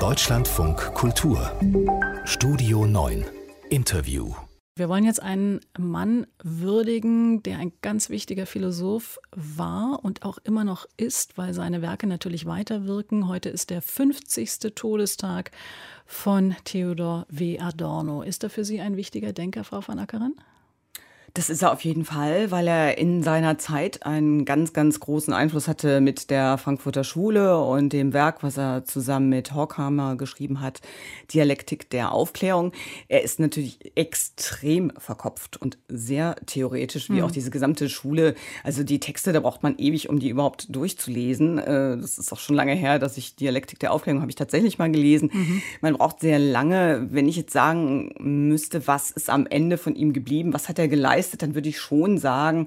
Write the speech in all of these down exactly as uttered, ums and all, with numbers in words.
Deutschlandfunk Kultur Studio neun Interview. Wir wollen jetzt einen Mann würdigen, der ein ganz wichtiger Philosoph war und auch immer noch ist, weil seine Werke natürlich weiterwirken. Heute ist der fünfzigste Todestag von Theodor W. Adorno. Ist er für Sie ein wichtiger Denker, Frau van Ackeren? Das ist er auf jeden Fall, weil er in seiner Zeit einen ganz, ganz großen Einfluss hatte mit der Frankfurter Schule und dem Werk, was er zusammen mit Horkheimer geschrieben hat, Dialektik der Aufklärung. Er ist natürlich extrem verkopft und sehr theoretisch, wie mhm. auch diese gesamte Schule. Also die Texte, da braucht man ewig, um die überhaupt durchzulesen. Das ist auch schon lange her, dass ich Dialektik der Aufklärung habe ich tatsächlich mal gelesen. Mhm. Man braucht sehr lange. Wenn ich jetzt sagen müsste, was ist am Ende von ihm geblieben, was hat er geleistet, dann würde ich schon sagen,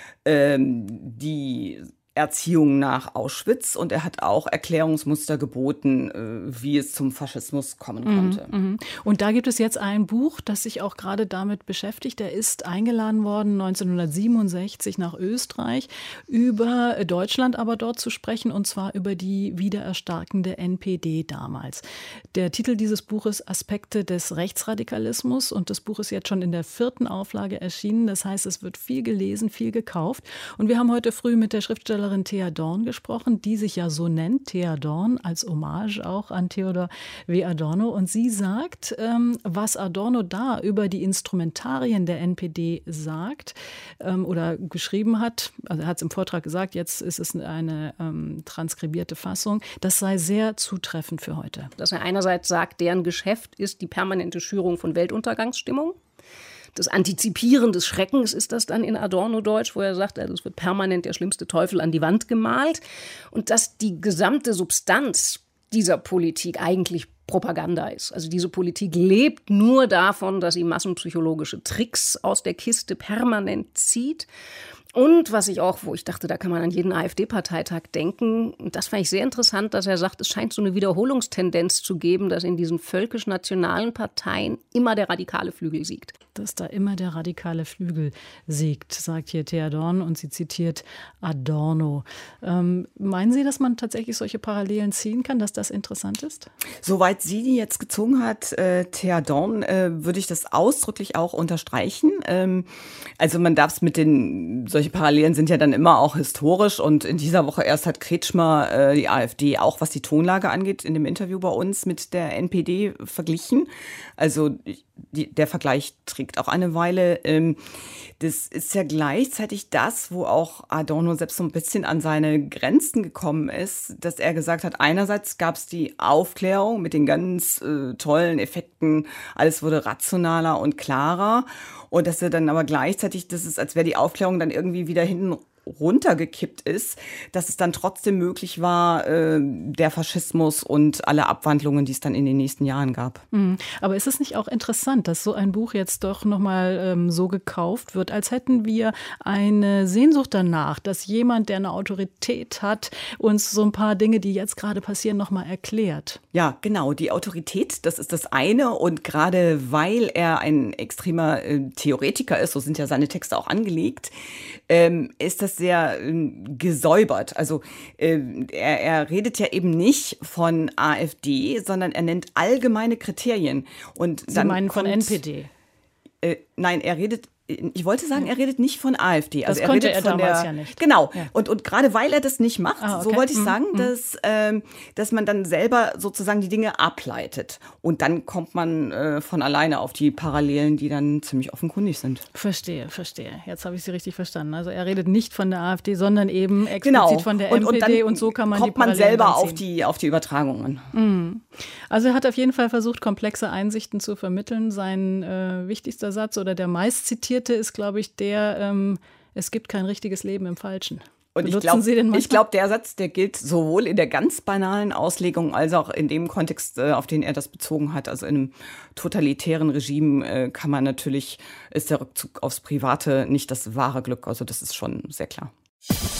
ähm, die Erziehung nach Auschwitz, und er hat auch Erklärungsmuster geboten, äh, wie es zum Faschismus kommen konnte. Mhm, mh. Und da gibt es jetzt ein Buch, das sich auch gerade damit beschäftigt. Er ist eingeladen worden neunzehnhundertsiebenundsechzig nach Österreich, über Deutschland aber dort zu sprechen, und zwar über die wiedererstarkende N P D damals. Der Titel dieses Buches Aspekte des Rechtsradikalismus, und das Buch ist jetzt schon in der vierten Auflage erschienen. Das heißt, es wird viel gelesen, viel gekauft. Und wir haben heute früh mit der Schriftstellerin Thea Dorn gesprochen, die sich ja so nennt, Thea Dorn, als Hommage auch an Theodor W. Adorno. Und sie sagt, ähm, was Adorno da über die Instrumentarien der N P D sagt ähm, oder geschrieben hat, also er hat es im Vortrag gesagt, jetzt ist es eine ähm, transkribierte Fassung, das sei sehr zutreffend für heute. Dass er einerseits sagt, deren Geschäft ist die permanente Schürung von Weltuntergangsstimmung. Das Antizipieren des Schreckens ist das dann in Adorno-Deutsch, wo er sagt, also es wird permanent der schlimmste Teufel an die Wand gemalt. Und dass die gesamte Substanz dieser Politik eigentlich Propaganda ist. Also diese Politik lebt nur davon, dass sie massenpsychologische Tricks aus der Kiste permanent zieht. Und was ich auch, wo ich dachte, da kann man an jeden AfD-Parteitag denken, und das fand ich sehr interessant, dass er sagt, es scheint so eine Wiederholungstendenz zu geben, dass in diesen völkisch-nationalen Parteien immer der radikale Flügel siegt. Dass da immer der radikale Flügel siegt, sagt hier Thea Dorn, und sie zitiert Adorno. Ähm, meinen Sie, dass man tatsächlich solche Parallelen ziehen kann, dass das interessant ist? Soweit sie die jetzt gezogen hat, äh, Thea Dorn, äh, würde ich das ausdrücklich auch unterstreichen. Ähm, also man darf es mit den, solche Parallelen sind ja dann immer auch historisch, und in dieser Woche erst hat Kretschmer äh, die AfD auch, was die Tonlage angeht, in dem Interview bei uns mit der N P D verglichen. Also die, der Vergleich trägt auch eine Weile. Ähm, das ist ja gleichzeitig das, wo auch Adorno selbst so ein bisschen an seine Grenzen gekommen ist, dass er gesagt hat, einerseits gab es die Aufklärung mit den ganz äh, tollen Effekten, alles wurde rationaler und klarer, und dass er dann aber gleichzeitig, das ist, als wäre die Aufklärung dann irgendwie wieder hinten runtergekippt ist, dass es dann trotzdem möglich war, äh, der Faschismus und alle Abwandlungen, die es dann in den nächsten Jahren gab. Mhm. Aber ist es nicht auch interessant, dass so ein Buch jetzt doch nochmal ähm, so gekauft wird, als hätten wir eine Sehnsucht danach, dass jemand, der eine Autorität hat, uns so ein paar Dinge, die jetzt gerade passieren, nochmal erklärt? Ja, genau. Die Autorität, das ist das eine. Und gerade weil er ein extremer äh, Theoretiker ist, so sind ja seine Texte auch angelegt, ähm, ist das sehr äh, gesäubert. Also äh, er, er redet ja eben nicht von AfD, sondern er nennt allgemeine Kriterien. Und Sie dann meinen von kommt, N P D? Äh, nein, er redet Ich wollte sagen, er redet nicht von AfD. Das also er konnte redet er von damals der, ja nicht. Genau. Ja. Und, und gerade weil er das nicht macht, ah, okay. so wollte ich sagen, mhm. dass, ähm, dass man dann selber sozusagen die Dinge ableitet. Und dann kommt man äh, von alleine auf die Parallelen, die dann ziemlich offenkundig sind. Verstehe, verstehe. Jetzt habe ich Sie richtig verstanden. Also er redet nicht von der AfD, sondern eben explizit genau. von der und, N P D. Und, und so kann man kommt die Parallelen man selber anziehen. auf die, auf die Übertragungen. Mhm. Also er hat auf jeden Fall versucht, komplexe Einsichten zu vermitteln. Sein äh, wichtigster Satz oder der meistzitierte ist, glaube ich, der, ähm, es gibt kein richtiges Leben im Falschen. Und ich glaube, ich glaube, der Satz, der gilt sowohl in der ganz banalen Auslegung als auch in dem Kontext, äh, auf den er das bezogen hat. Also in einem totalitären Regime äh, kann man natürlich, ist der Rückzug aufs Private nicht das wahre Glück. Also das ist schon sehr klar.